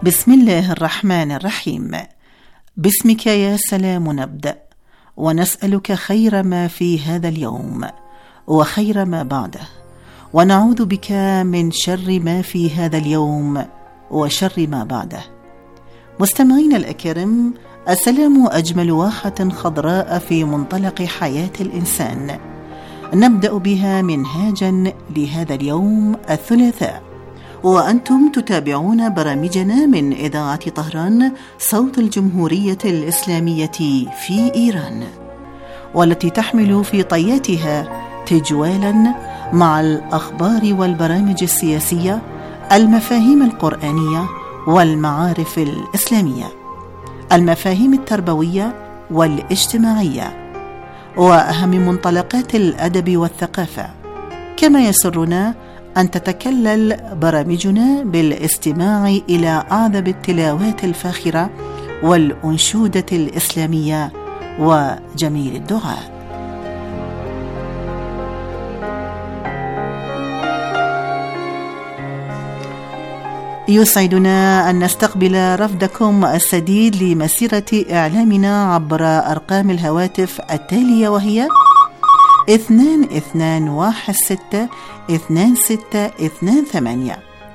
بسم الله الرحمن الرحيم. باسمك يا سلام نبدأ، ونسألك خير ما في هذا اليوم وخير ما بعده، ونعوذ بك من شر ما في هذا اليوم وشر ما بعده. مستمعين الأكارم، السلام أجمل واحة خضراء في منطلق حياة الإنسان، نبدأ بها منهاجا لهذا اليوم الثلاثاء، وأنتم تتابعون برامجنا من إذاعة طهران صوت الجمهورية الإسلامية في إيران، والتي تحمل في طياتها تجوالا مع الأخبار والبرامج السياسية، المفاهيم القرآنية والمعارف الإسلامية، المفاهيم التربوية والاجتماعية، وأهم منطلقات الأدب والثقافة. كما يسرنا أن تتكلل برامجنا بالاستماع إلى أعذب التلاوات الفاخرة والأنشودة الإسلامية وجميل الدعاء. يسعدنا أن نستقبل رفدكم السديد لمسيرة إعلامنا عبر أرقام الهواتف التالية، وهي 22162628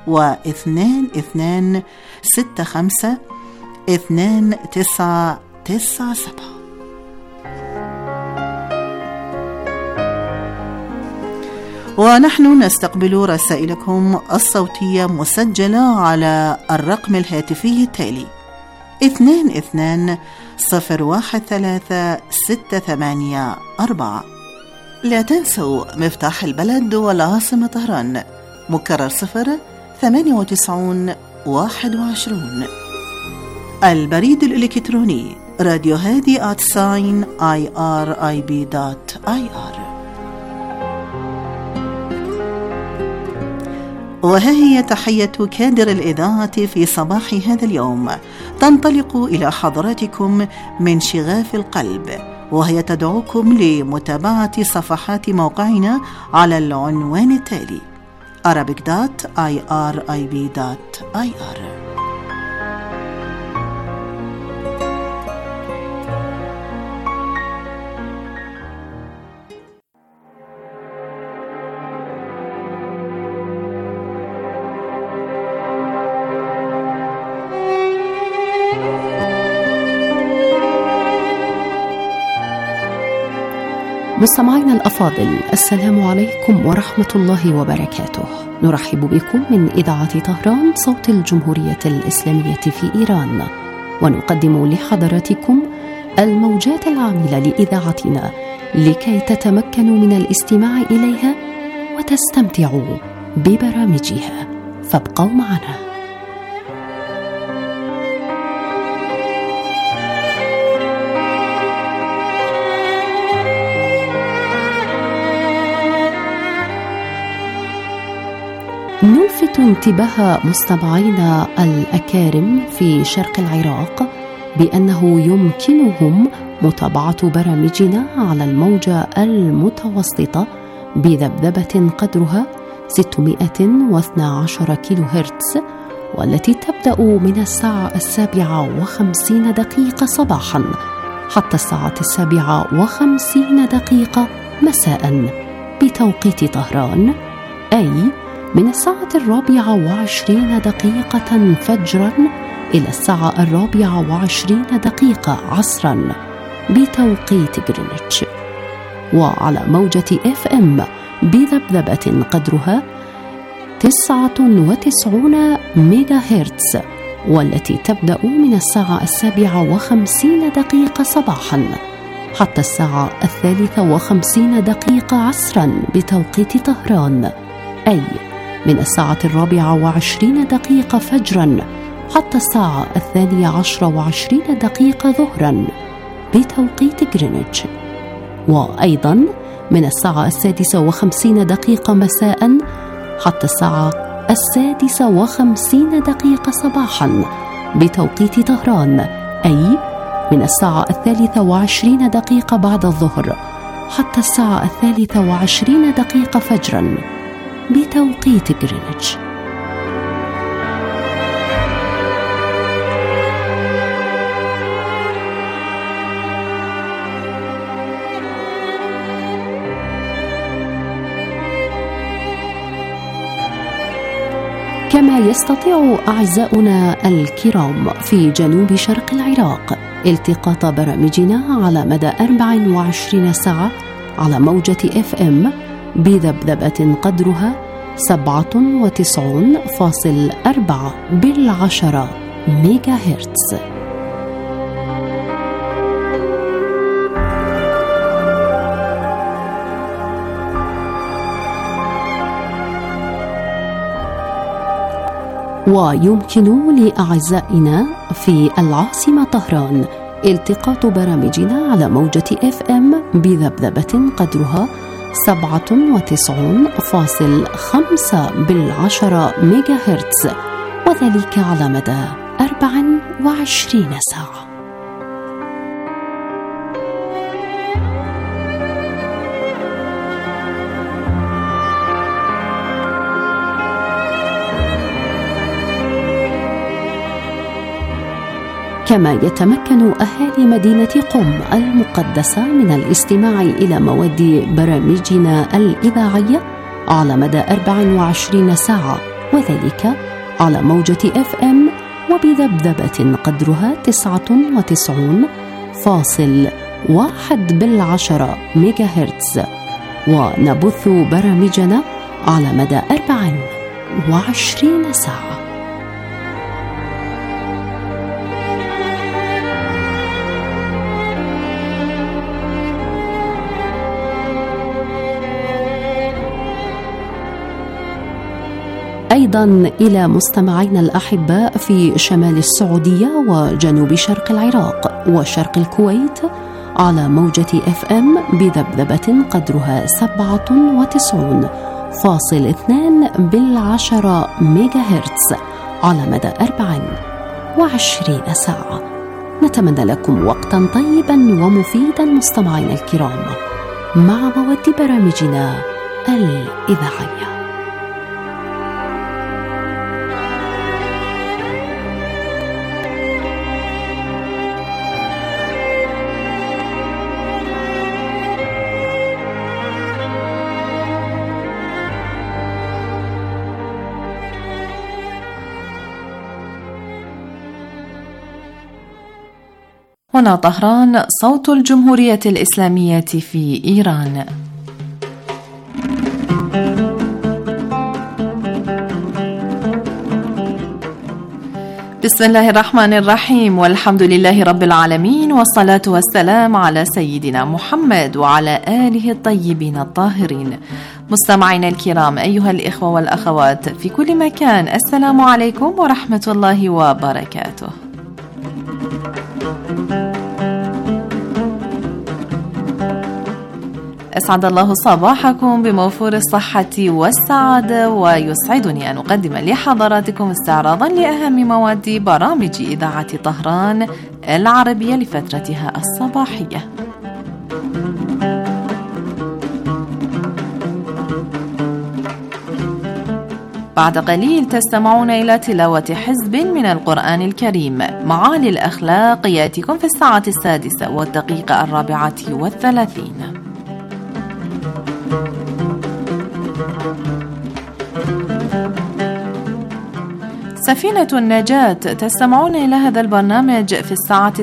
و22652997. ونحن نستقبل رسائلكم الصوتية مسجلة على الرقم الهاتفي التالي 22013684. لا تنسوا مفتاح البلد والعاصمة طهران، مكرر 09821. البريد الإلكتروني راديو هادي @irib.ir. وها هي تحية كادر الإذاعة في صباح هذا اليوم، تنطلق إلى حضراتكم من شغاف القلب، وهي تدعوكم لمتابعة صفحات موقعنا على العنوان التالي arabic.irib.ir. مستمعينا الأفاضل، السلام عليكم ورحمة الله وبركاته. نرحب بكم من إذاعة طهران صوت الجمهورية الإسلامية في إيران، ونقدم لحضراتكم الموجات العاملة لإذاعتنا لكي تتمكنوا من الاستماع إليها وتستمتعوا ببرامجها، فابقوا معنا. نلفت انتباه مستمعينا الأكارم في شرق العراق بأنه يمكنهم متابعة برامجنا على الموجة المتوسطة بذبذبة قدرها 612 كيلو هرتز، والتي تبدأ من الساعة 7:50 صباحا حتى الساعة 7:50 مساء بتوقيت طهران، أي من الساعة 24 فجرا إلى الساعة 24 عصرا بتوقيت غرينتش، وعلى موجة FM بذبذبة قدرها 99 ميجا هرتز، والتي تبدأ من الساعة 7:50 صباحا حتى الساعة 3:50 عصرا بتوقيت طهران، أي من الساعة 24 فجرا حتى الساعة 12:20 ظهرا بتوقيت غرينتش، وأيضا من الساعة 6:50 مساء حتى الساعة 6:50 صباحا بتوقيت طهران، أي من الساعة 23 بعد الظهر حتى الساعة 23 فجرا بتوقيت غرينتش. كما يستطيع أعزاؤنا الكرام في جنوب شرق العراق التقاط برامجنا على مدى 24 ساعة على موجة FM بذبذبة قدرها 97.4 ميجا هرتز. ويمكن لأعزائنا في العاصمة طهران التقاط برامجنا على موجة FM بذبذبة قدرها 97.5 ميجا هرتز، وذلك على مدى 24 ساعة. كما يتمكن أهالي مدينة قم المقدسة من الاستماع إلى مواد برامجنا الإذاعية على مدى 24 ساعة، وذلك على موجة FM وبذبذبة قدرها 99.1 ميجا هرتز، ونبث برامجنا على مدى 24 ساعة. أيضا إلى مستمعينا الأحباء في شمال السعودية وجنوب شرق العراق وشرق الكويت على موجة FM بذبذبة قدرها 97.2 ميجا هرتز على مدى 24 ساعة. نتمنى لكم وقتا طيبا ومفيدا مستمعينا الكرام مع مواد برامجنا الإذاعية. هنا طهران، صوت الجمهورية الإسلامية في إيران. بسم الله الرحمن الرحيم، والحمد لله رب العالمين، والصلاة والسلام على سيدنا محمد وعلى آله الطيبين الطاهرين. مستمعينا الكرام، أيها الإخوة والأخوات في كل مكان، السلام عليكم ورحمة الله وبركاته. أسعد الله صباحكم بموفور الصحة والسعادة، ويسعدني أن أقدم لحضراتكم استعراضا لأهم مواد برامج إذاعة طهران العربية لفترتها الصباحية. بعد قليل تستمعون إلى تلاوة حزب من القرآن الكريم. معالي الأخلاق يأتيكم في الساعة 6:34. سفينة النجاة تستمعون إلى هذا البرنامج في الساعة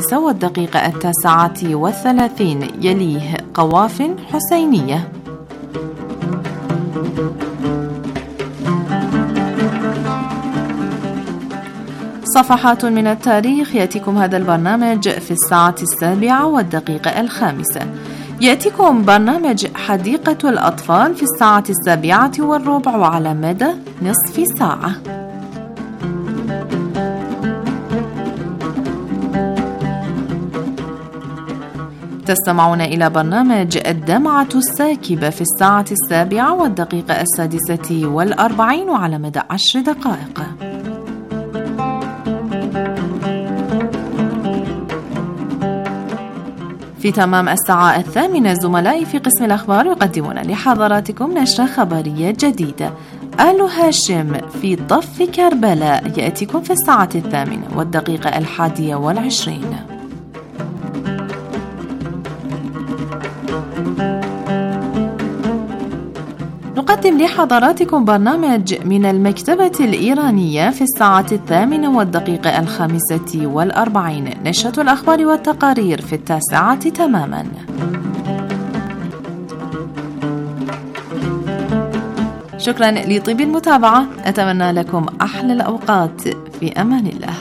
6:39. يليه قواف حسينية. صفحات من التاريخ يأتيكم هذا البرنامج في الساعة 7:05. يأتيكم برنامج حديقة الأطفال في الساعة 7:15 وعلى مدى نصف ساعة. تستمعون إلى برنامج الدمعة الساكبة في الساعة 7:46 وعلى مدى 10 دقائق. في تمام الساعة 8 زملائي في قسم الأخبار يقدمون لحضراتكم نشرة خبرية جديدة. آل هاشم في ضف كربلاء يأتيكم في الساعة 8:21. نقدم لحضراتكم برنامج من المكتبة الإيرانية في الساعة 8:45 نشرة الأخبار والتقارير في 9 تماما. شكرا لطيب المتابعة، أتمنى لكم أحلى الأوقات، في أمان الله.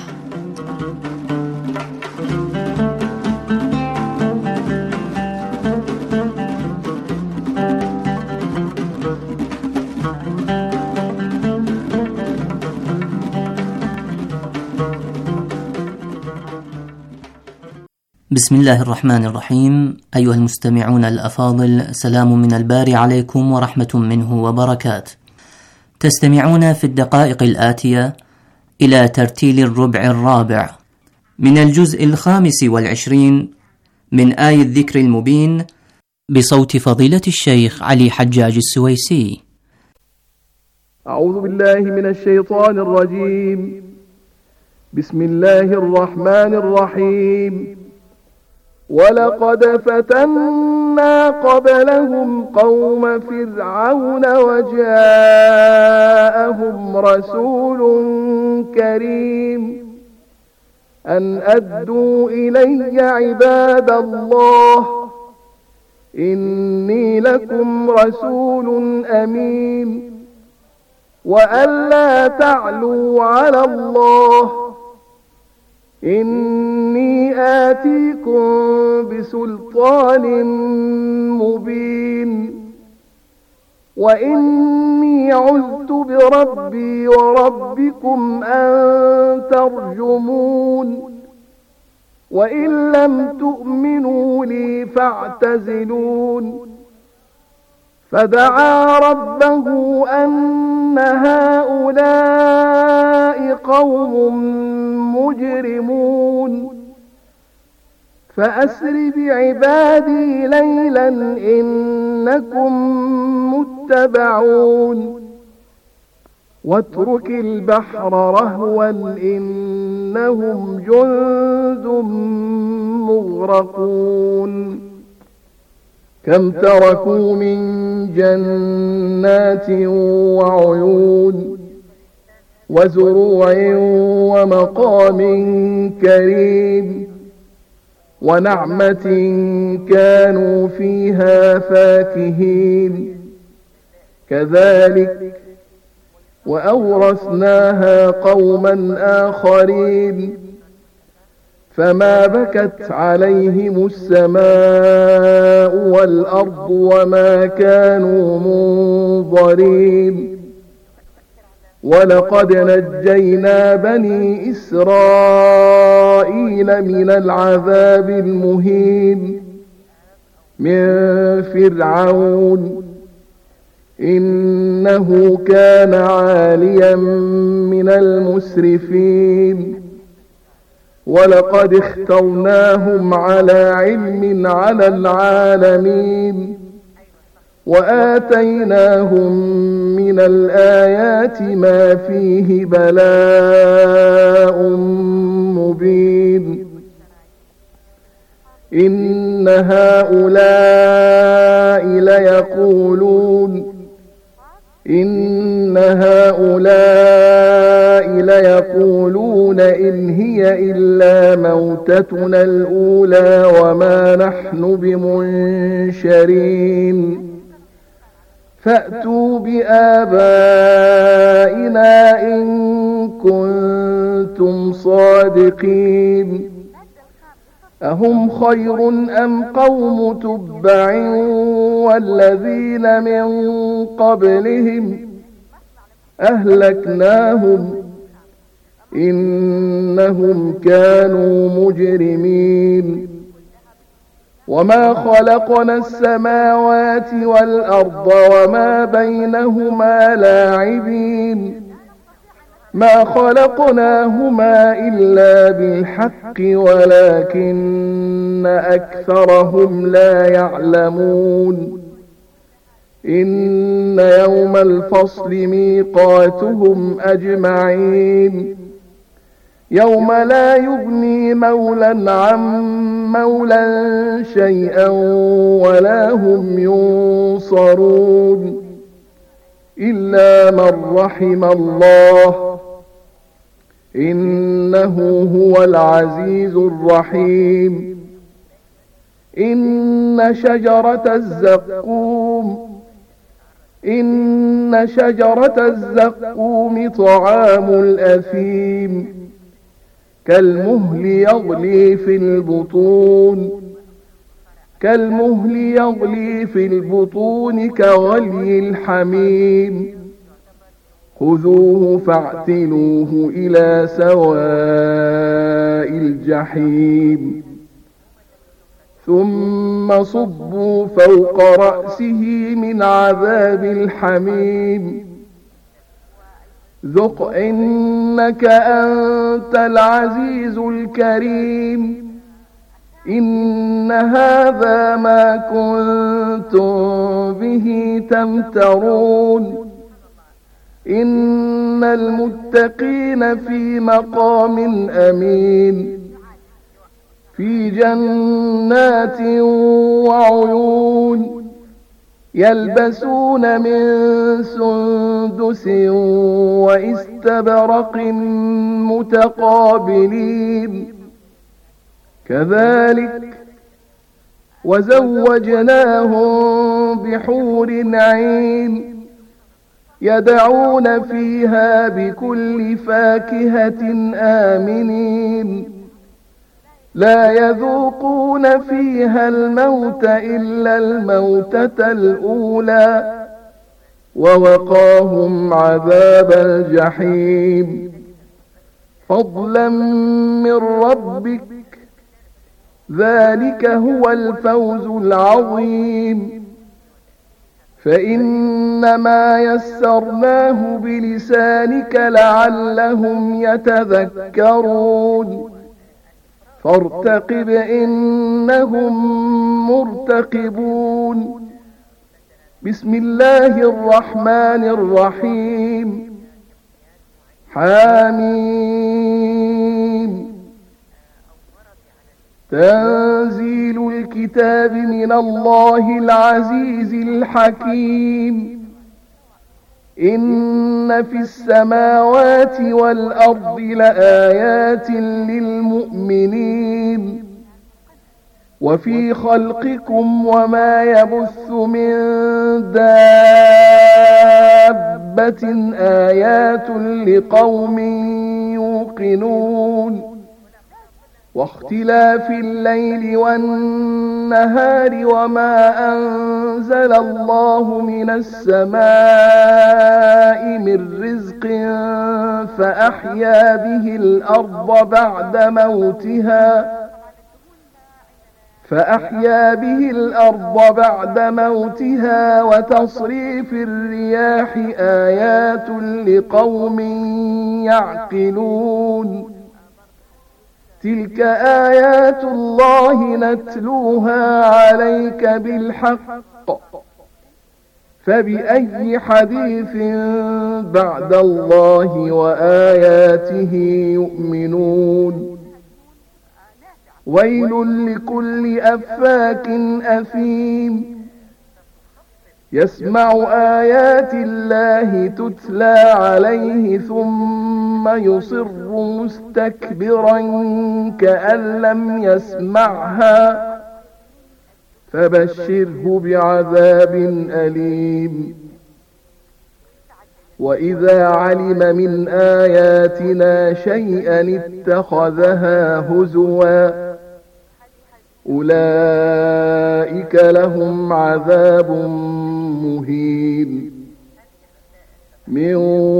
بسم الله الرحمن الرحيم. أيها المستمعون الأفاضل، سلام من الباري عليكم ورحمة منه وبركاته. تستمعون في الدقائق الآتية إلى ترتيل الربع الرابع من الجزء 25 من آي الذكر المبين بصوت فضيلة الشيخ علي حجاج السويسي. أعوذ بالله من الشيطان الرجيم. بسم الله الرحمن الرحيم. ولقد فتنا قبلهم قوم فرعون وجاءهم رسول كريم أن أدوا إلي عباد الله إني لكم رسول أمين وألا تعلوا على الله إني آتيكم بسلطان مبين وإني عذت بربي وربكم أن ترجمون وإن لم تؤمنوا لي فاعتزلون. فدعا ربه أن هؤلاء قوم مجرمون فأسر بعبادي ليلا إنكم متبعون واترك البحر رهوا إنهم جند مغرقون. كم تركوا من جنات وعيون وزروع ومقام كريم ونعمة كانوا فيها فاكهين. كذلك وأورثناها قوما آخرين فما بكت عليهم السماء والأرض وما كانوا منظرين. ولقد نجينا بني إسرائيل من العذاب المهين من فرعون إنه كان عاليا من المسرفين. ولقد اخترناهم على علم على العالمين وآتيناهم من الآيات ما فيه بلاء مبين. إن هؤلاء ليقولون إن هي إلا موتتنا الأولى وما نحن بمنشرين. فأتوا بآبائنا إن كنتم صادقين. أهم خير أم قوم تبع والذين من قبلهم أهلكناهم إنهم كانوا مجرمين. وما خلقنا السماوات والأرض وما بينهما لاعبين ما خلقناهما إلا بالحق ولكن أكثرهم لا يعلمون. إن يوم الفصل ميقاتهم أجمعين يوم لا يغني مولى عن مولى شيئا ولا هم ينصرون. إلا من رحم الله إنه هو العزيز الرحيم. إن شجرة الزقوم طعام الأثيم كالمهل يغلي في البطون كغلي الحميم. خذوه فاعتلوه إلى سواء الجحيم ثم صبوا فوق رأسه من عذاب الحميم. ذق إنك أنت العزيز الكريم. إن هذا ما كنتم به تمترون. إن المتقين في مقام أمين في جنات وعيون يلبسون من سندس واستبرق متقابلين. كذلك وزوجناهم بحور عين يدعون فيها بكل فاكهة آمنين لا يذوقون فيها الموت إلا الموتة الأولى ووقاهم عذاب الجحيم فضلا من ربك ذلك هو الفوز العظيم. فإنما يسرناه بلسانك لعلهم يتذكرون فارتقب إنهم مرتقبون. بسم الله الرحمن الرحيم. حميم. تنزيل الكتاب من الله العزيز الحكيم. إن في السماوات والأرض لآيات للمؤمنين وفي خلقكم وما يبث من دابة آيات لقوم يوقنون واختلاف الليل والنهار وما أنزل الله من السماء من رزق فأحيا به الأرض بعد موتها وتصريف الرياح آيات لقوم يعقلون. تلك آيات الله نتلوها عليك بالحق فبأي حديث بعد الله وآياته يؤمنون. ويل لكل أفاك أثيم يسمع آيات الله تتلى عليه ثم يصر مستكبرا كأن لم يسمعها فبشره بعذاب أليم. وإذا علم من آياتنا شيئا اتخذها هزوا أولئك لهم عذاب مهين من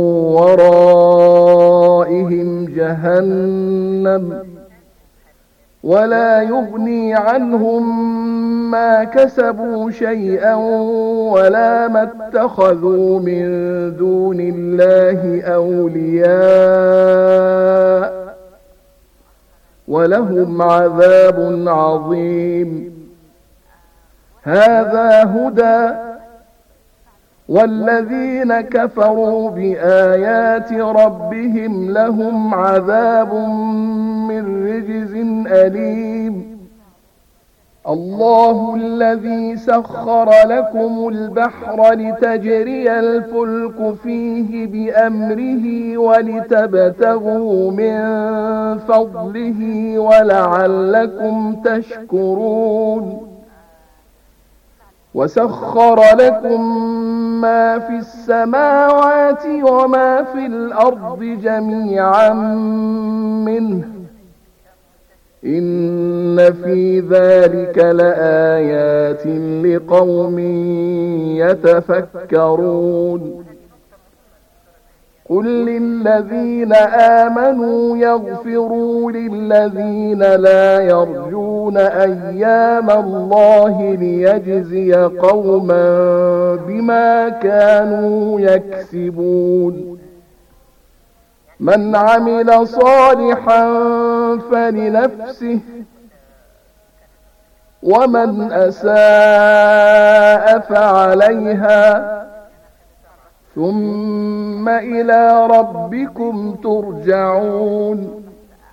ورائهم جهنم ولا يغني عنهم ما كسبوا شيئا ولا ما اتخذوا من دون الله أولياء ولهم عذاب عظيم. هذا هدى والذين كفروا بآيات ربهم لهم عذاب من رجز أليم. الله الذي سخر لكم البحر لتجري الفلك فيه بأمره ولتبتغوا من فضله ولعلكم تشكرون وسخر لكم ما في السماوات وما في الأرض جميعا منه إن في ذلك لآيات لقوم يتفكرون قل للذين آمنوا يغفروا للذين لا يرجون أيام الله ليجزي قوما بما كانوا يكسبون من عمل صالحا فلنفسه ومن أساء فعليها ثم إلى ربكم ترجعون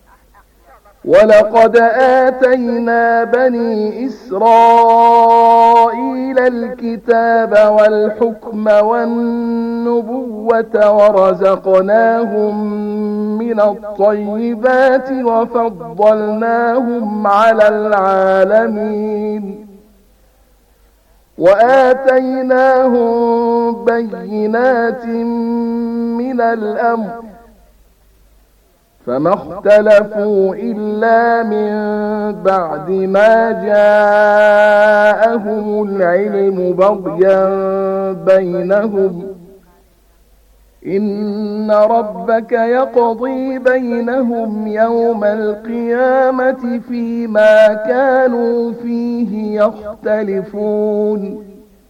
ولقد آتينا بني إسرائيل الكتاب والحكم والنبوة ورزقناهم من الطيبات وفضلناهم على العالمين وآتيناهم بينات من الأمر فما اختلفوا إلا من بعد ما جاءهم العلم بغيا بينهم إن ربك يقضي بينهم يوم القيامة فيما كانوا فيه يختلفون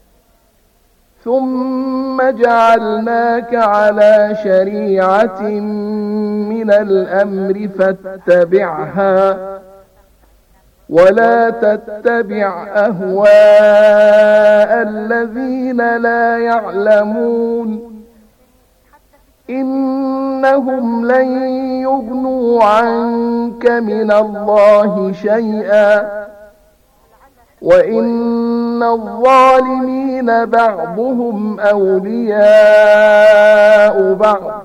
ثم جعلناك على شريعة من الأمر فاتبعها ولا تتبع أهواء الذين لا يعلمون إنهم لن يغنوا عنك من الله شيئا وإن الظالمين بعضهم أولياء بعض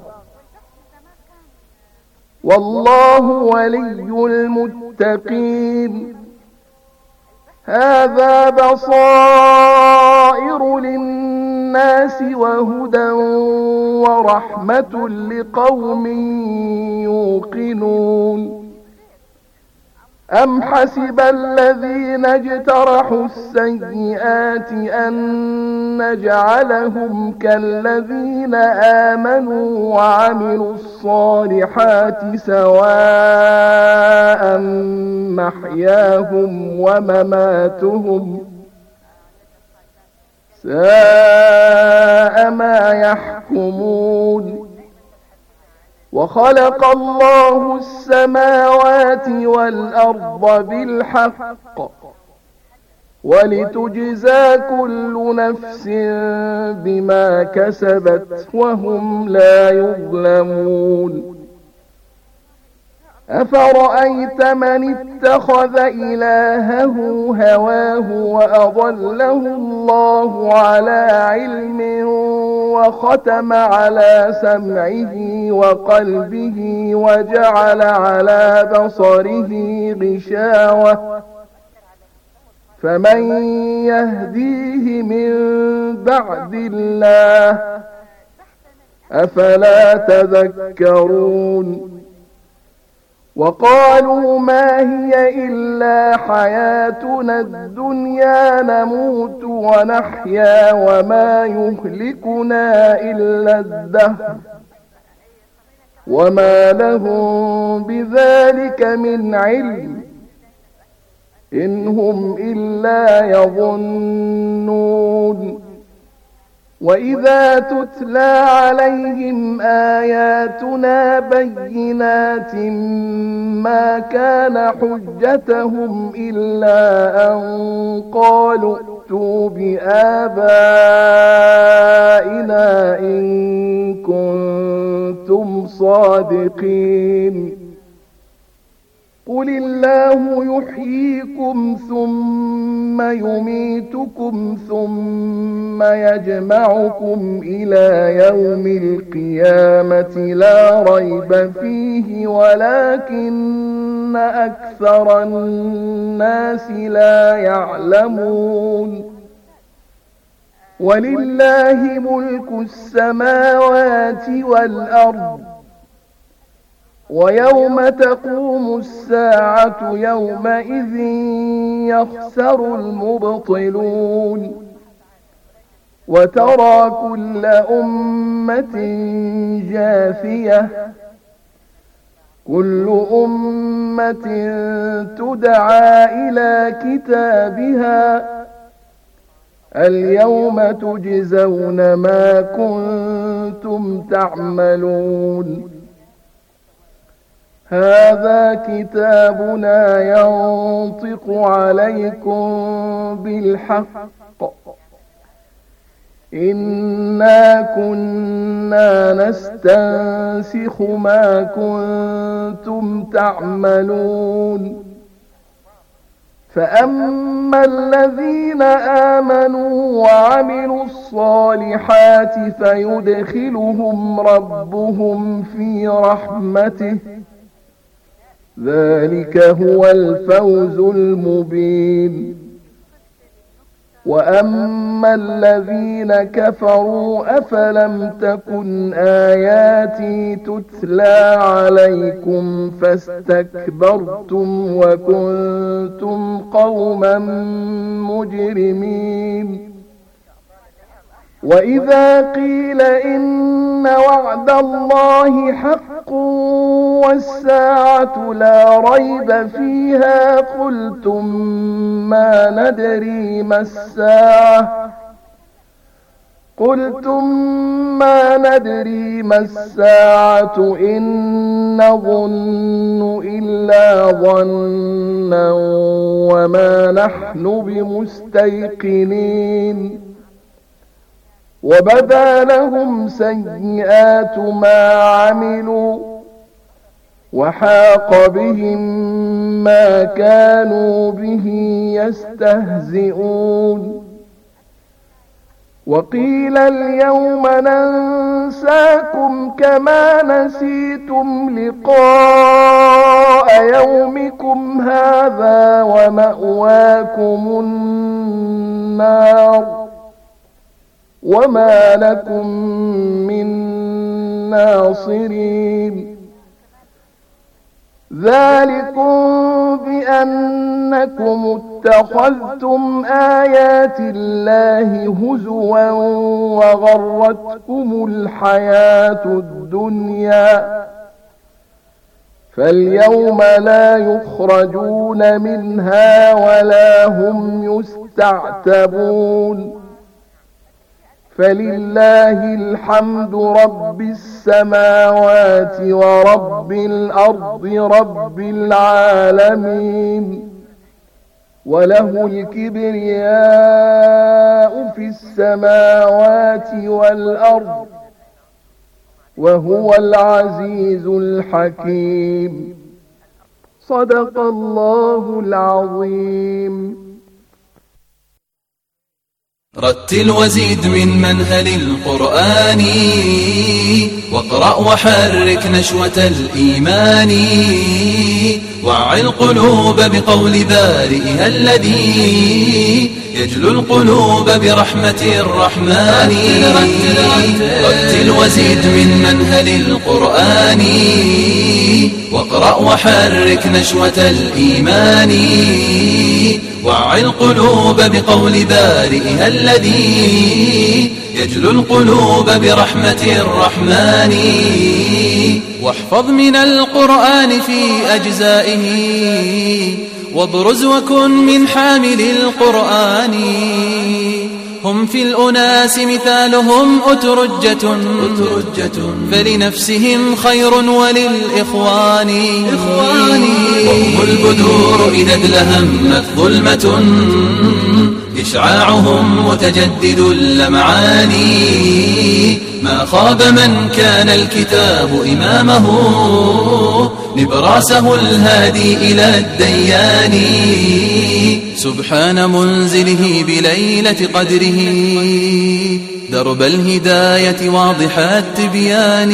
والله ولي المتقين هذا بصائر للناس وهدى ورحمة لقوم يوقنون أم حسب الذين اجترحوا السيئات أن نجعلهم كالذين آمنوا وعملوا الصالحات سواء محياهم ومماتهم ساء ما يحكمون وخلق الله السماوات والأرض بالحق ولتجزى كل نفس بما كسبت وهم لا يظلمون أفرأيت من اتخذ إلهه هواه وأضله الله على علم وختم على سمعه وقلبه وجعل على بصره غشاوة فمن يهديه من بعد الله أفلا تذكرون وقالوا ما هي إلا حياتنا الدنيا نموت ونحيا وما يهلكنا إلا الدهر وما لهم بذلك من علم إن هم إلا يظنون وإذا تتلى عليهم آياتنا بينات ما كان حجتهم إلا أن قالوا ائتوا بآبائنا إن كنتم صادقين قل الله يحييكم ثم يميتكم ثم يجمعكم إلى يوم القيامة لا ريب فيه ولكن أكثر الناس لا يعلمون ولله ملك السماوات والأرض ويوم تقوم الساعة يومئذ يخسر المبطلون وترى كل أمة جاثية كل أمة تدعى إلى كتابها اليوم تجزون ما كنتم تعملون هذا كتابنا ينطق عليكم بالحق إنا كنا نستنسخ ما كنتم تعملون فأما الذين آمنوا وعملوا الصالحات فيدخلهم ربهم في رحمته ذلك هو الفوز المبين وأما الذين كفروا أفلم تكن آياتي تتلى عليكم فاستكبرتم وكنتم قوما مجرمين وإذا قيل إن وعد الله حق والساعة لا ريب فيها قلتم ما ندري ما الساعة إن نظن إلا ظنا وما نحن بمستيقنين وبدا لهم سيئات ما عملوا وحاق بهم ما كانوا به يستهزئون وقيل اليوم ننساكم كما نسيتم لقاء يومكم هذا ومأواكم النار وما لكم من ناصرين ذلكم بأنكم اتخذتم آيات الله هزوا وغرتكم الحياة الدنيا فاليوم لا يخرجون منها ولا هم يستعتبون فلله الحمد رب السماوات ورب الأرض رب العالمين وله الكبرياء في السماوات والأرض وهو العزيز الحكيم صدق الله العظيم. رتل وزيد من منهل القرآن واقرأ وحرك نشوة الإيمان وعي القلوب بقول بارئها الذي يجلو القلوب برحمة الرحمن رتل وزيد من منهل القرآن واقرأ وحرك نشوة الإيمان وعي القلوب بقول بارئها الذي يجلو القلوب برحمة الرحمن واحفظ من القرآن في أجزائه وابرز وكن من حامل القرآن هم في الأناس مثالهم أترجة فلنفسهم خير وللإخوان وهم البدور إذا ادلهمت ظلمة إشعاعهم متجدد اللمعان ما خاب من كان الكتاب إمامه نبراسه الهادي إلى الديان سبحان منزله بليلة قدره درب الهداية واضح التبيان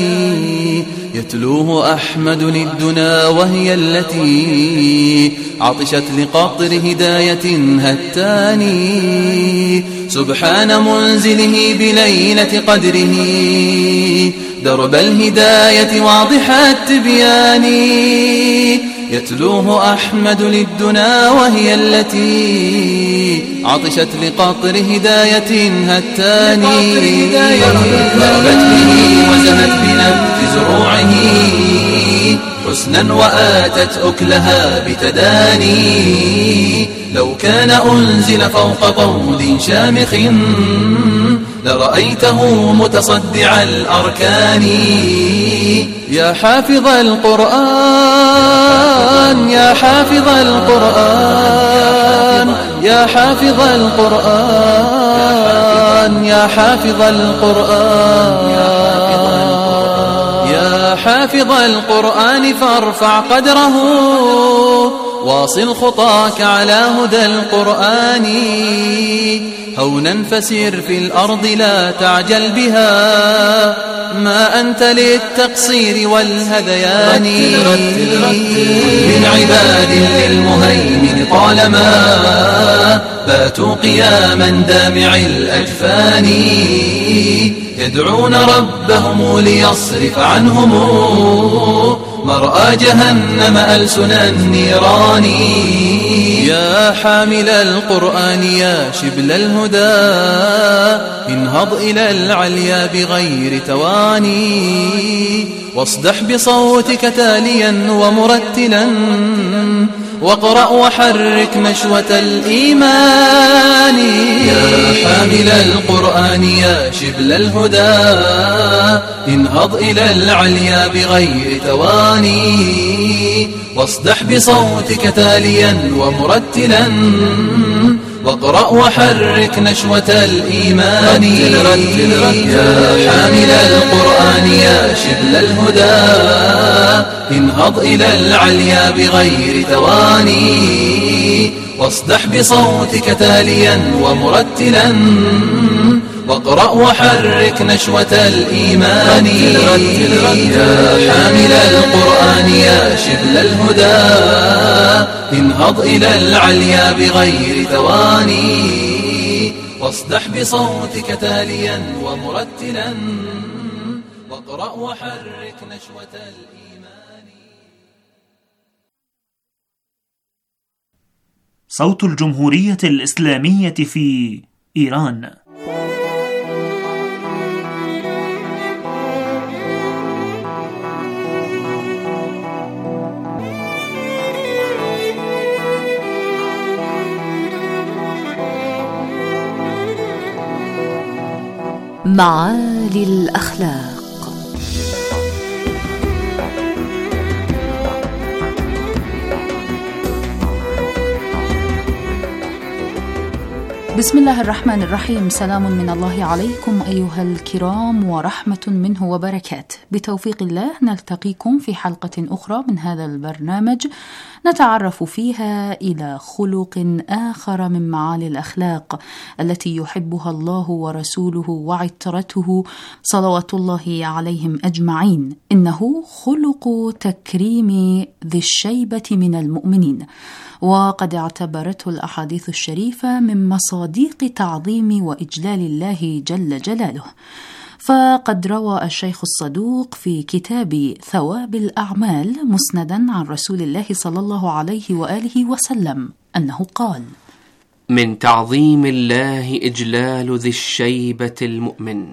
يتلوه أحمد للدنا وهي التي عطشت لقطر هداية هتاني سبحان منزله بليلة قدره درب الهداية واضح التبيان يتلوه أحمد للدنا وهي التي عطشت لقطر هداية هتاني ضربت به وزهت بنبت زروعه حسنا وآتت أكلها بتداني لو كان أنزل فوق طود شامخ لرأيته متصدع الأركان يا حافظ القرآن يا حافظ القرآن يا حافظ القرآن يا حافظ القرآن يا حافظ القرآن فارفع قدره واصل خطاك على هدى القرآن هونا فسير في الأرض لا تعجل بها ما أنت للتقصير والهذيان من عباد للمهيمن طالما باتوا قياما دامع الأجفان يدعون ربهم ليصرف عنهم مرأى جهنم ألسنا النيران يا حامل القرآن يا شبل الهدى انهض إلى العليا بغير تواني واصدح بصوتك تاليا ومرتلا واقرأ وحرك نشوة الإيمان يا حامل القرآن يا شبل الهدى انهض إلى العليا بغير تواني واصدح بصوتك تاليا ومرتلا واقرأ وحرك نشوة الإيمان يا حامل القرآن يا شبل الهدى انهض إلى العليا بغير تواني واصدح بصوتك تاليا ومرتلا واقرأ وحرك نشوة الإيمان يا حامل القرآن يا شبل الهدى انهض إلى العليا بغير تواني واصدح بصوتك تاليا ومرتلا واقرأ وحرك نشوة الإيمان. صوت الجمهورية الإسلامية في إيران. معالي الأخلاق. بسم الله الرحمن الرحيم. سلام من الله عليكم أيها الكرام ورحمة منه وبركاته. بتوفيق الله نلتقيكم في حلقة أخرى من هذا البرنامج نتعرف فيها إلى خلق آخر من معالي الأخلاق التي يحبها الله ورسوله وعترته صلوات الله عليهم أجمعين. إنه خلق تكريم ذي الشيبة من المؤمنين، وقد اعتبرته الأحاديث الشريفة من مصاديق تعظيم وإجلال الله جل جلاله. فقد روى الشيخ الصدوق في كتاب ثواب الأعمال مسندا عن رسول الله صلى الله عليه وآله وسلم أنه قال: من تعظيم الله إجلال ذي الشيبة المؤمن.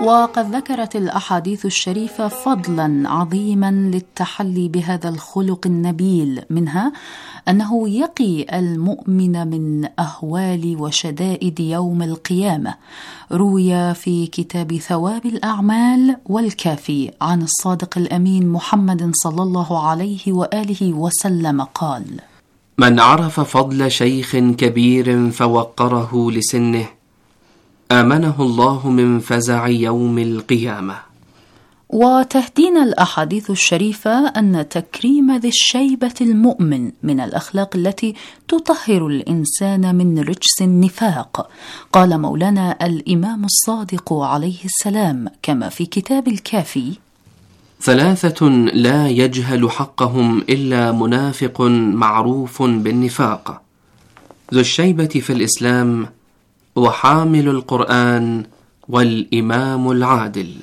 وقد ذكرت الأحاديث الشريفة فضلا عظيما للتحلي بهذا الخلق النبيل، منها أنه يقي المؤمن من أهوال وشدائد يوم القيامة. روي في كتاب ثواب الأعمال والكافي عن الصادق الأمين محمد صلى الله عليه وآله وسلم قال: من عرف فضل شيخ كبير فوقره لسنه آمنه الله من فزع يوم القيامة. وتهدينا الأحاديث الشريفة أن تكريم ذي الشيبة المؤمن من الأخلاق التي تطهر الإنسان من رجس النفاق. قال مولانا الإمام الصادق عليه السلام كما في كتاب الكافي: 3 لا يجهل حقهم إلا منافق معروف بالنفاق، ذو الشيبة في الإسلام، وحامل القرآن، والإمام العادل.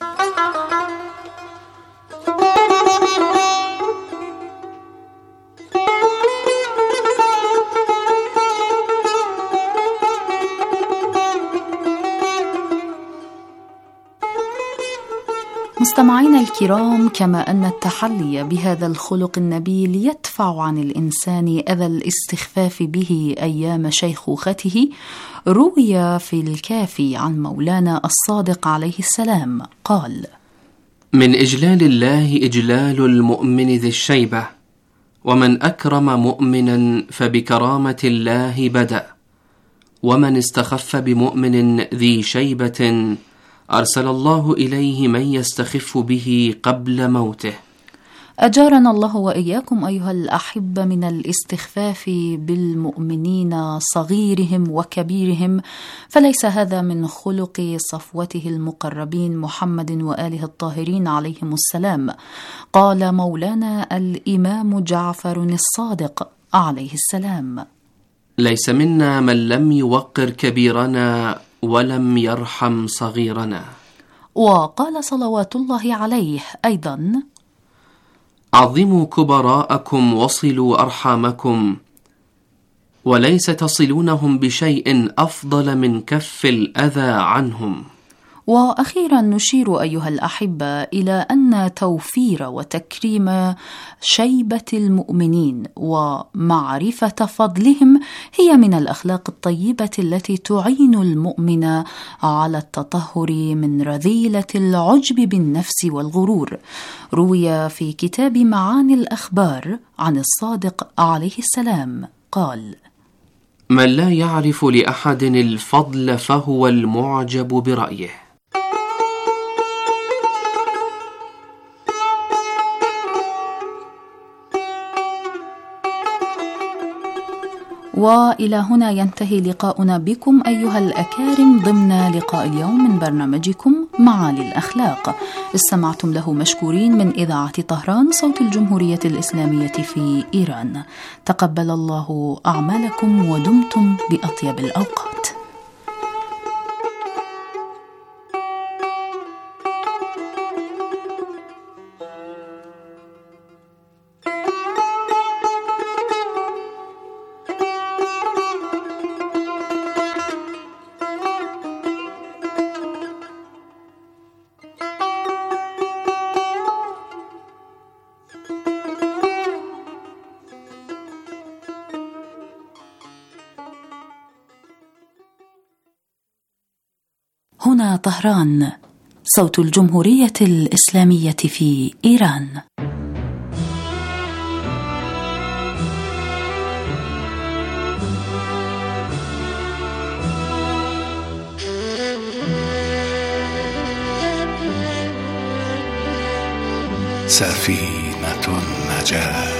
مستمعينا الكرام، كما أن التحلي بهذا الخلق النبيل يدفع عن الإنسان أذى الاستخفاف به أيام شيخوخته، روي في الكافي عن مولانا الصادق عليه السلام قال: من إجلال الله إجلال المؤمن ذي الشيبة، ومن أكرم مؤمنا فبكرامة الله بدأ، ومن استخف بمؤمن ذي شيبة أرسل الله إليه من يستخف به قبل موته. أجارنا الله وإياكم أيها الأحبة من الاستخفاف بالمؤمنين صغيرهم وكبيرهم، فليس هذا من خلق صفوته المقربين محمد وآله الطاهرين عليهم السلام. قال مولانا الإمام جعفر الصادق عليه السلام: ليس منا من لم يوقر كبيرنا ولم يرحم صغيرنا. وقال صلوات الله عليه أيضا: عظموا كبراءكم وصلوا أرحامكم، وليس تصلونهم بشيء أفضل من كف الأذى عنهم. وأخيرا نشير أيها الأحبة إلى أن توفير وتكريم شيبة المؤمنين ومعرفة فضلهم هي من الأخلاق الطيبة التي تعين المؤمن على التطهر من رذيلة العجب بالنفس والغرور. روي في كتاب معاني الأخبار عن الصادق عليه السلام قال: من لا يعرف لأحد الفضل فهو المعجب برأيه. وإلى هنا ينتهي لقاؤنا بكم أيها الأكارم ضمن لقاء اليوم من برنامجكم معالي الأخلاق. استمعتم له مشكورين من إذاعة طهران صوت الجمهورية الإسلامية في إيران. تقبل الله أعمالكم ودمتم بأطيب الأوقات. هنا طهران صوت الجمهورية الإسلامية في إيران. سفينة النجاة.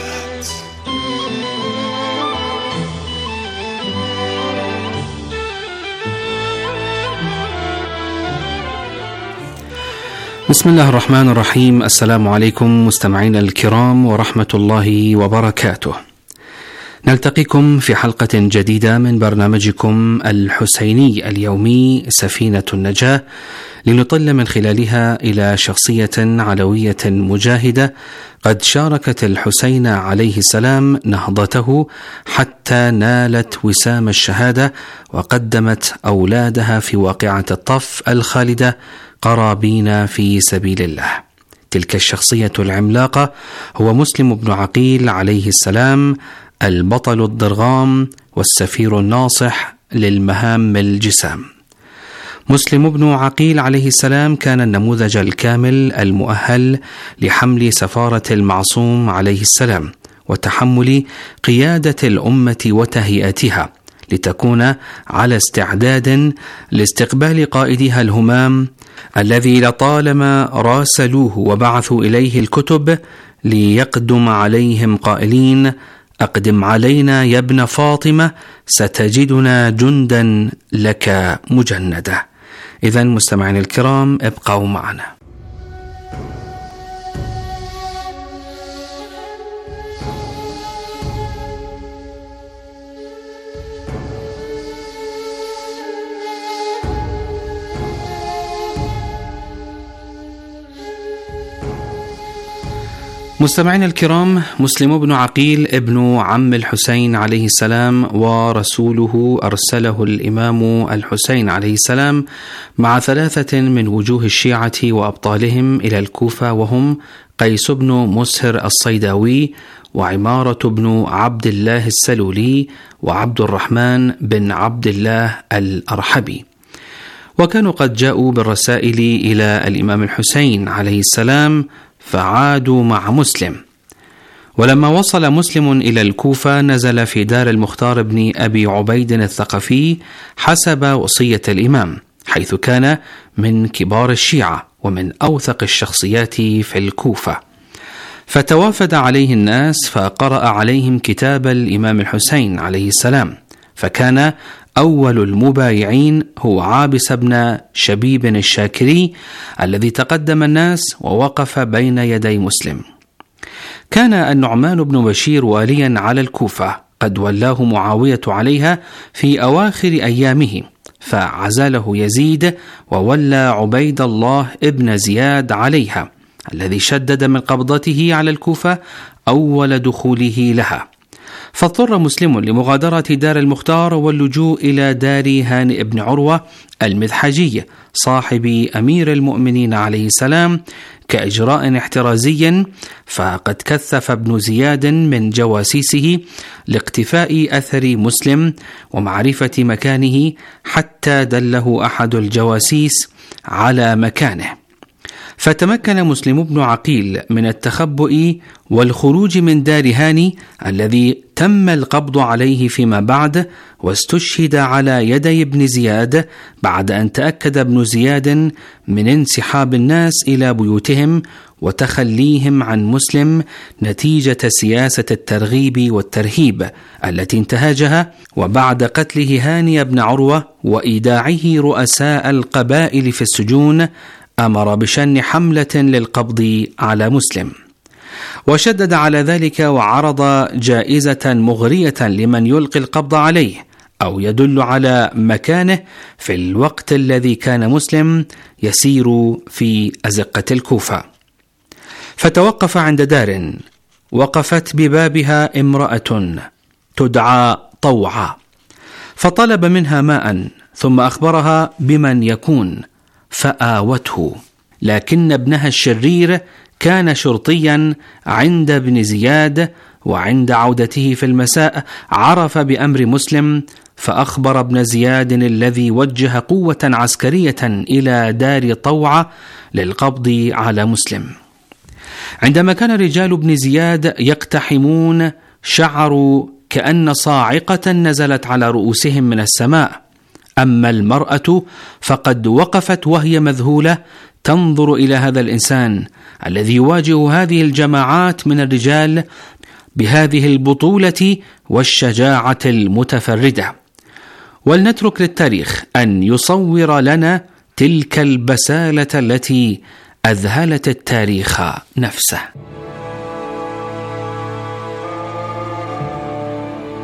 بسم الله الرحمن الرحيم. السلام عليكم مستمعينا الكرام ورحمة الله وبركاته. نلتقيكم في حلقة جديدة من برنامجكم الحسيني اليومي سفينة النجاة، لنطل من خلالها إلى شخصية علوية مجاهدة قد شاركت الحسين عليه السلام نهضته حتى نالت وسام الشهادة، وقدمت أولادها في واقعة الطف الخالدة قرابين في سبيل الله. تلك الشخصية العملاقة هو مسلم بن عقيل عليه السلام، البطل الضرغام والسفير الناصح للمهام الجسام. مسلم بن عقيل عليه السلام كان النموذج الكامل المؤهل لحمل سفارة المعصوم عليه السلام وتحمل قيادة الأمة وتهيئتها، لتكون على استعداد لاستقبال قائدها الهمام الذي لطالما راسلوه وبعثوا إليه الكتب ليقدم عليهم قائلين: أقدم علينا يا ابن فاطمة ستجدنا جندا لك مجندة. إذن مستمعين الكرام، ابقوا معنا. مستمعين الكرام، مسلم بن عقيل ابن عم الحسين عليه السلام ورسوله أرسله الإمام الحسين عليه السلام مع 3 من وجوه الشيعة وأبطالهم إلى الكوفة، وهم قيس بن مسهر الصيداوي، وعمارة بن عبد الله السلولي، وعبد الرحمن بن عبد الله الأرحبي. وكانوا قد جاءوا بالرسائل إلى الإمام الحسين عليه السلام فعادوا مع مسلم. ولما وصل مسلم إلى الكوفة نزل في دار المختار بن أبي عبيد الثقفي حسب وصية الإمام، حيث كان من كبار الشيعة ومن أوثق الشخصيات في الكوفة. فتوافد عليه الناس فقرأ عليهم كتاب الإمام الحسين عليه السلام، فكان أول المبايعين هو عابس بن شبيب الشاكري الذي تقدم الناس ووقف بين يدي مسلم. كان النعمان بن بشير واليا على الكوفة، قد ولاه معاوية عليها في أواخر أيامه، فعزله يزيد وولى عبيد الله ابن زياد عليها، الذي شدد من قبضته على الكوفة أول دخوله لها. فاضطر مسلم لمغادرة دار المختار واللجوء إلى دار هانئ بن عروة المذحجي صاحب أمير المؤمنين عليه السلام كإجراء احترازي، فقد كثف ابن زياد من جواسيسه لاقتفاء أثر مسلم ومعرفة مكانه، حتى دله أحد الجواسيس على مكانه. فتمكن مسلم بن عقيل من التخبؤ والخروج من دار هاني الذي تم القبض عليه فيما بعد، واستشهد على يدي ابن زياد بعد أن تأكد ابن زياد من انسحاب الناس إلى بيوتهم وتخليهم عن مسلم نتيجة سياسة الترغيب والترهيب التي انتهجها، وبعد قتله هاني بن عروة وإيداعه رؤساء القبائل في السجون أمر بشن حملة للقبض على مسلم، وشدد على ذلك وعرض جائزة مغرية لمن يلقي القبض عليه أو يدل على مكانه في الوقت الذي كان مسلم يسير في أزقة الكوفة. فتوقف عند دار وقفت ببابها امرأة تدعى طوعة، فطلب منها ماء ثم أخبرها بمن يكون، فآوته، لكن ابنها الشرير كان شرطيا عند ابن زياد، وعند عودته في المساء عرف بأمر مسلم، فأخبر ابن زياد الذي وجه قوة عسكرية إلى دار طوعة للقبض على مسلم. عندما كان رجال ابن زياد يقتحمون شعروا كأن صاعقة نزلت على رؤوسهم من السماء، أما المرأة فقد وقفت وهي مذهولة تنظر إلى هذا الإنسان الذي يواجه هذه الجماعات من الرجال بهذه البطولة والشجاعة المتفردة. ولنترك للتاريخ أن يصور لنا تلك البسالة التي أذهلت التاريخ نفسه.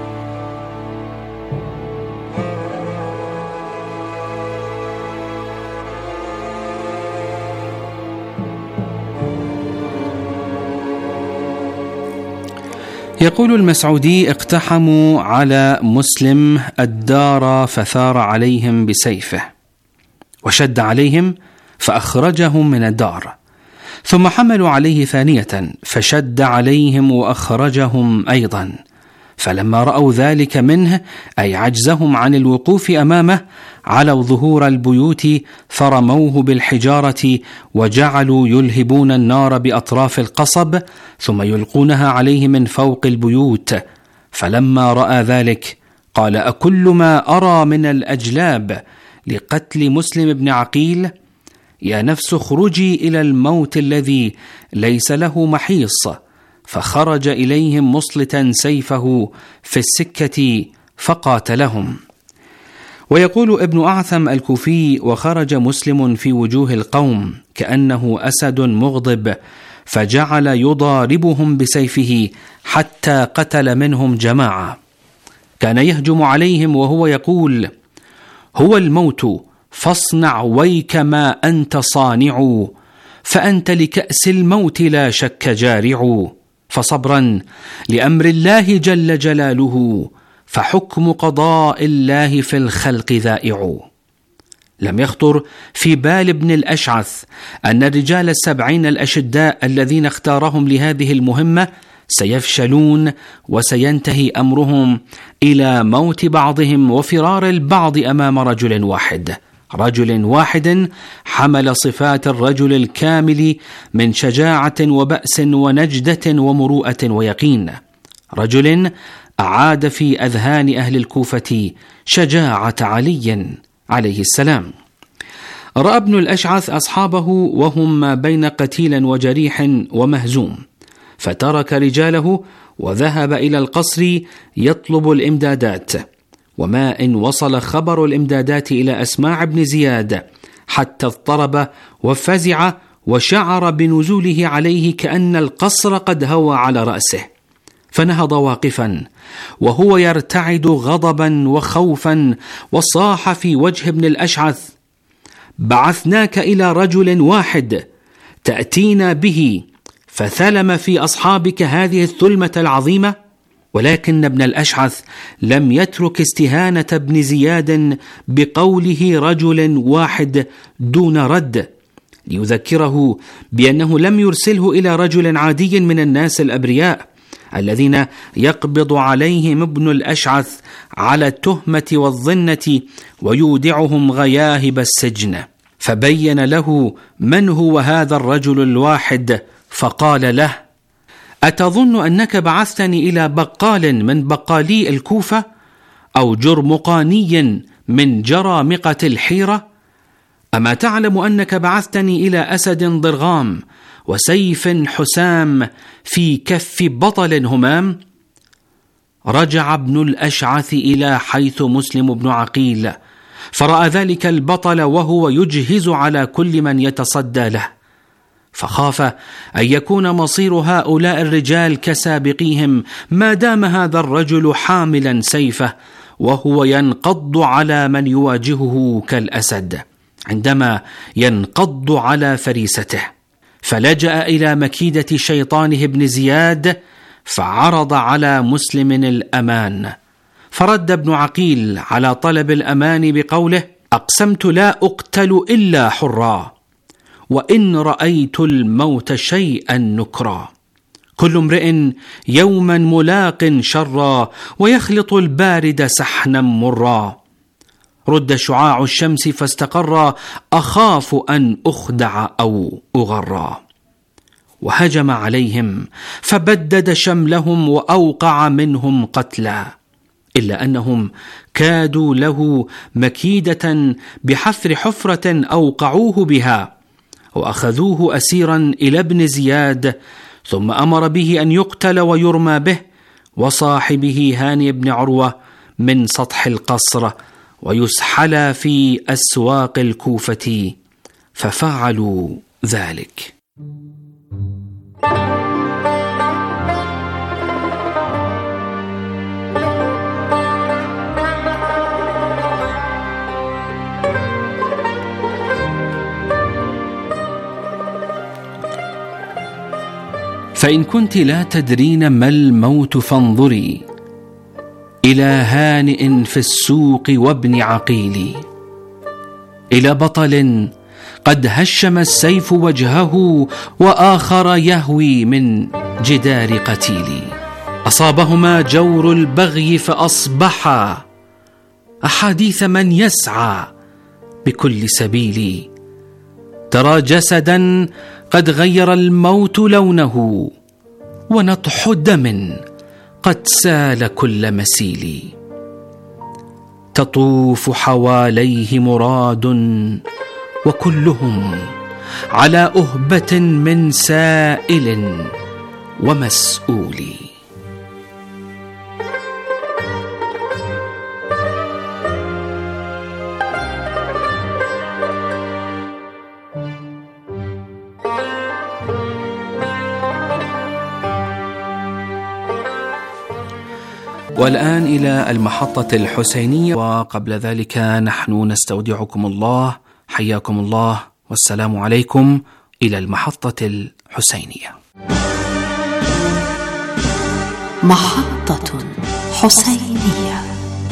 يقول المسعودي: اقتحموا على مسلم الدار فثار عليهم بسيفه، وشد عليهم فأخرجهم من الدار، ثم حملوا عليه ثانية فشد عليهم وأخرجهم أيضا، فلما رأوا ذلك منه، أي عجزهم عن الوقوف أمامه، علوا ظهور البيوت فرموه بالحجارة، وجعلوا يلهبون النار بأطراف القصب ثم يلقونها عليه من فوق البيوت. فلما رأى ذلك قال: أكل ما أرى من الأجلاب لقتل مسلم بن عقيل؟ يا نفس اخرجي إلى الموت الذي ليس له محيص. فخرج إليهم مصلتا سيفه في السكة فقاتلهم. ويقول ابن أعثم الكوفي: وخرج مسلم في وجوه القوم كأنه أسد مغضب، فجعل يضاربهم بسيفه حتى قتل منهم جماعة. كان يهجم عليهم وهو يقول: هو الموت فاصنع ويك ما أنت صانع، فأنت لكأس الموت لا شك جارع، فصبرا لأمر الله جل جلاله، فحكم قضاء الله في الخلق ذائع. لم يخطر في بال ابن الأشعث أن الرجال 70 الأشداء الذين اختارهم لهذه المهمة سيفشلون، وسينتهي أمرهم إلى موت بعضهم وفرار البعض أمام رجل واحد حمل صفات الرجل الكامل من شجاعة وبأس ونجدة ومروءة ويقين، رجل أعاد في أذهان أهل الكوفة شجاعة علي عليه السلام. رأى ابن الأشعث أصحابه وهم ما بين قتيل وجريح ومهزوم، فترك رجاله وذهب إلى القصر يطلب الإمدادات. وما إن وصل خبر الإمدادات إلى أسماع بن زياد حتى اضطرب وفزع، وشعر بنزوله عليه كأن القصر قد هوى على رأسه، فنهض واقفا وهو يرتعد غضبا وخوفا، وصاح في وجه ابن الأشعث: بعثناك إلى رجل واحد تأتينا به، فثلم في أصحابك هذه الثلمة العظيمة. ولكن ابن الأشعث لم يترك استهانة ابن زياد بقوله رجل واحد دون رد، ليذكره بأنه لم يرسله إلى رجل عادي من الناس الأبرياء الذين يقبض عليهم ابن الأشعث على التهمة والظنة ويودعهم غياهب السجن. فبين له من هو هذا الرجل الواحد، فقال له: أتظن أنك بعثتني إلى بقال من بقالي الكوفة، أو جرمقاني من جرامقة الحيرة؟ أما تعلم أنك بعثتني إلى أسد ضرغام وسيف حسام في كف بطل همام؟ رجع ابن الأشعث إلى حيث مسلم بن عقيل، فرأى ذلك البطل وهو يجهز على كل من يتصدى له، فخاف أن يكون مصير هؤلاء الرجال كسابقيهم ما دام هذا الرجل حاملا سيفه وهو ينقض على من يواجهه كالأسد عندما ينقض على فريسته. فلجأ إلى مكيدة شيطانه ابن زياد، فعرض على مسلم الأمان، فرد ابن عقيل على طلب الأمان بقوله: أقسمت لا أقتل إلا حرا، وإن رأيت الموت شيئا نكرا، كل امرئ يوما ملاق شرا، ويخلط البارد سحنا مرا، رد شعاع الشمس فاستقرا، أخاف أن أخدع أو أغرا. وهجم عليهم فبدد شملهم وأوقع منهم قتلا، إلا أنهم كادوا له مكيدة بحفر حفرة أوقعوه بها، وأخذوه أسيرا إلى ابن زياد، ثم أمر به أن يقتل ويرمى به وصاحبه هاني بن عروة من سطح القصر، ويسحل في أسواق الكوفة، ففعلوا ذلك. فإن كنت لا تدرين ما الموت فانظري إلى هانئ في السوق وابن عقيل، إلى بطل قد هشم السيف وجهه وآخر يهوي من جدار قتيل. أصابهما جور البغي فأصبحا أحاديث من يسعى بكل سبيل. ترى جسدا قد غير الموت لونه ونطح دم قد سال كل مسيل. تطوف حواليه مراد وكلهم على أهبة من سائل ومسؤول. والآن إلى المحطة الحسينية، وقبل ذلك نحن نستودعكم الله. حياكم الله والسلام عليكم. إلى المحطة الحسينية. محطة حسينية.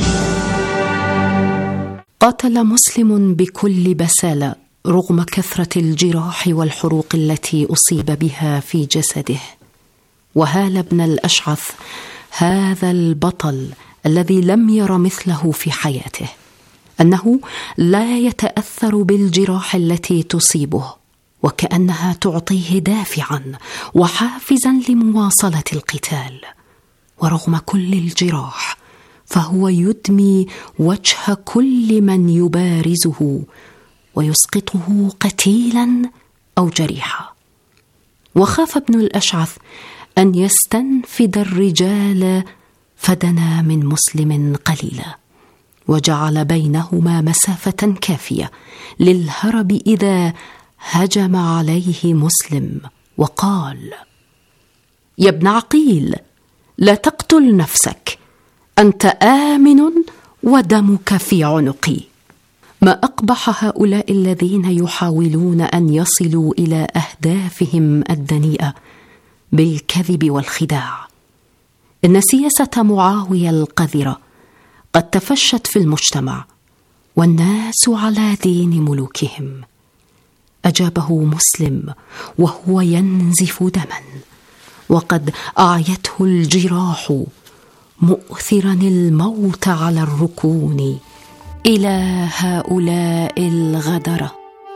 قاتل مسلم بكل بسالة رغم كثرة الجراح والحروق التي أصيب بها في جسده. وهال بن الأشعث هذا البطل الذي لم ير مثله في حياته أنه لا يتأثر بالجراح التي تصيبه، وكأنها تعطيه دافعا وحافزا لمواصلة القتال. ورغم كل الجراح فهو يدمي وجه كل من يبارزه ويسقطه قتيلا أو جريحا. وخاف ابن الأشعث أن يستنفد الرجال فدنا من مسلم قليلا، وجعل بينهما مسافة كافية للهرب إذا هجم عليه مسلم، وقال: يا ابن عقيل، لا تقتل نفسك، أنت آمن ودمك في عنقي. ما أقبح هؤلاء الذين يحاولون أن يصلوا إلى أهدافهم الدنيئة بالكذب والخداع. إن سياسة معاوية القذرة قد تفشت في المجتمع، والناس على دين ملوكهم. أجابه مسلم وهو ينزف دما، وقد أعيته الجراح، مؤثرا الموت على الركون إلى هؤلاء الغدرة.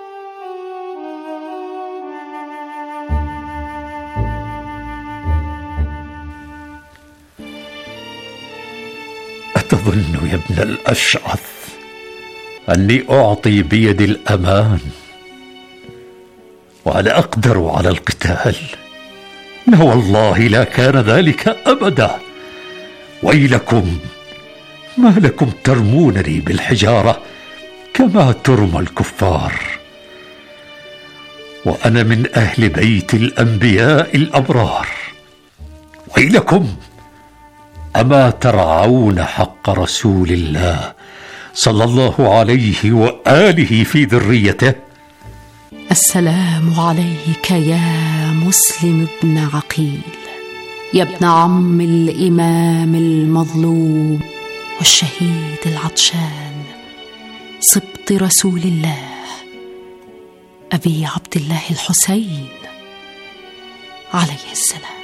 أتظن يا ابن الأشعث أني أعطي بيد الأمان وأنا أقدر على القتال؟ لا والله، لا كان ذلك أبدا. ويلكم، ما لكم ترمونني بالحجارة كما ترمى الكفار، وأنا من أهل بيت الأنبياء الأبرار. ويلكم، أما ترعون حق رسول الله صلى الله عليه وآله في ذريته؟ السلام عليك يا مسلم بن عقيل، يا ابن عم الإمام المظلوم والشهيد العطشان، سبط رسول الله أبي عبد الله الحسين عليه السلام.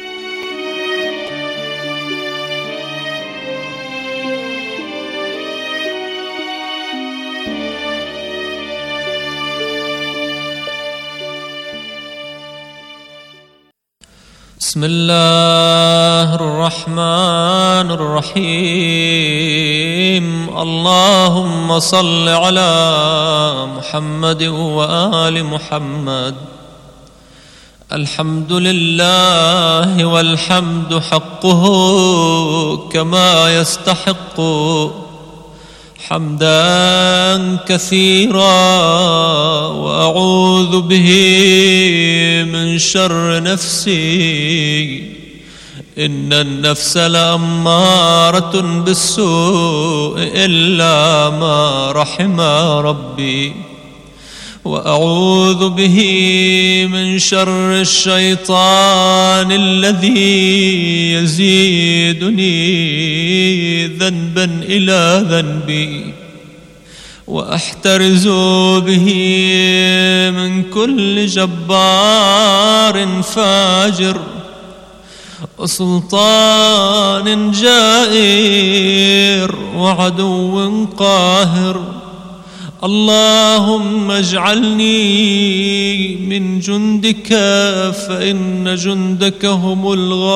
بسم الله الرحمن الرحيم. اللهم صل على محمد وآل محمد. الحمد لله والحمد حقه كما يستحق، حمدا كثيرا، وأعوذ به من شر نفسي، إن النفس لأمارة بالسوء إلا ما رحم ربي. وأعوذ به من شر الشيطان الذي يزيدني ذنبا إلى ذنبي، وأحترز به من كل جبار فاجر وسلطان جائر وعدو قاهر. اللهم اجعلني من جندك فإن جندك هم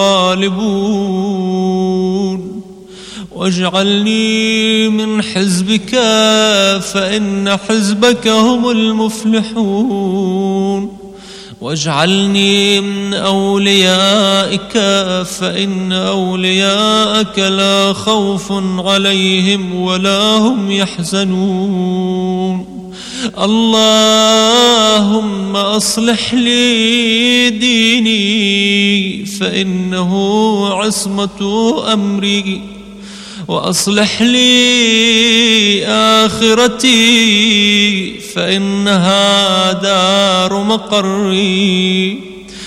الغالبون، واجعلني من حزبك فإن حزبك هم المفلحون، واجعلني من أوليائك فإن أولياءك لا خوف عليهم ولا هم يحزنون. اللهم أصلح لي ديني فإنه عصمة أمري، وأصلح لي آخرتي فإنها دار مقري،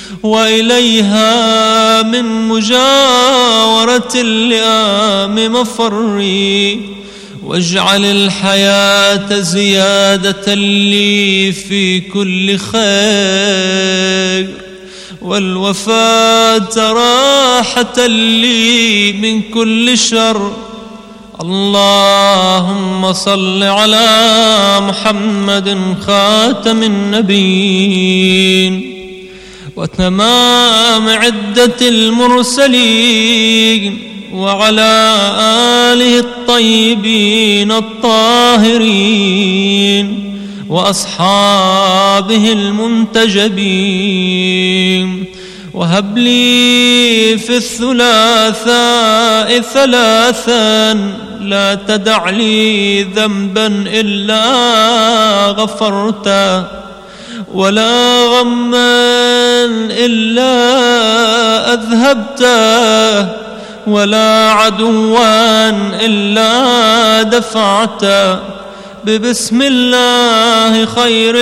وإليها من مجاورة اللئام مفري. واجعل الحياة زيادة لي في كل خير، والوفاة راحة لي من كل شر. اللهم صل على محمد خاتم النبيين وتمام عدة المرسلين، وعلى آله الطيبين الطاهرين وأصحابه المنتجبين. وهب لي في الثلاثاء ثلاثا لا تدع لي ذنبا إلا غفرته، ولا غما إلا أذهبته، ولا عدوا إلا دفعته. ببسم الله خير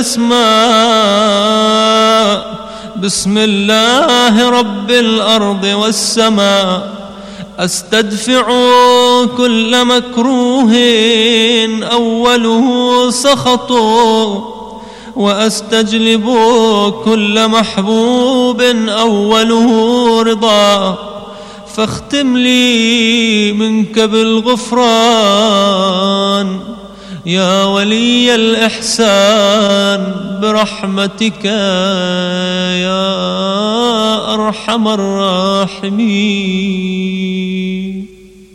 الأسماء، بسم الله رب الأرض والسماء، أستدفع كل مكروه أوله سخط، وأستجلب كل محبوب أوله رضا. فاختم لي منك بالغفران يا ولي الإحسان برحمتك يا أرحم الراحمين.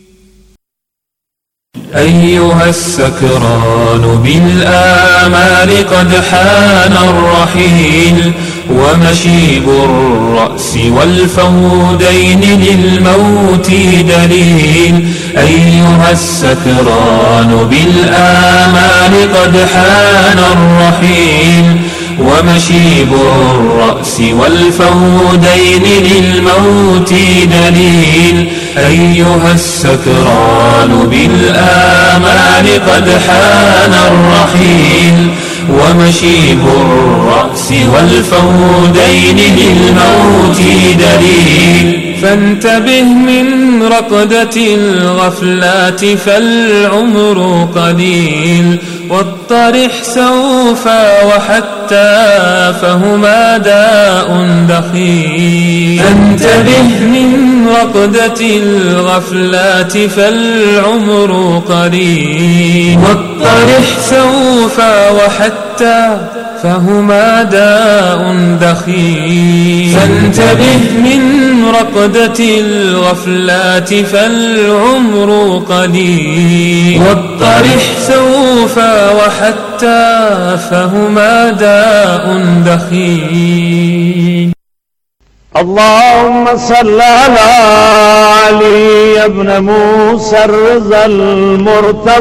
أيها السكران بالآمال قد حان الرحيل، ومشيب الرأس والفودين للموت دليل. أيها السكران بالآمال قد حان الرحيل، ومشيب الرأس والفودين للموت دليل. أيها السكران بالآمال قد حان الرحيل، ومشيب الرأس والفودين للموت دليل. فانتبه من رقدة الغفلات فالعمر قليل، واطرح سوف وحتى فهما داء دخيل. فانتبه من رقدة الغفلات فالعمر قليل، واطرح سوف وحتى فهما داء دخيل. فانتبه من رقدة الغفلات فالعمر قليل، واطرح سوف وحتى فهما داء دخيل. اللهم صل على علي بن موسى الرضا المرتضى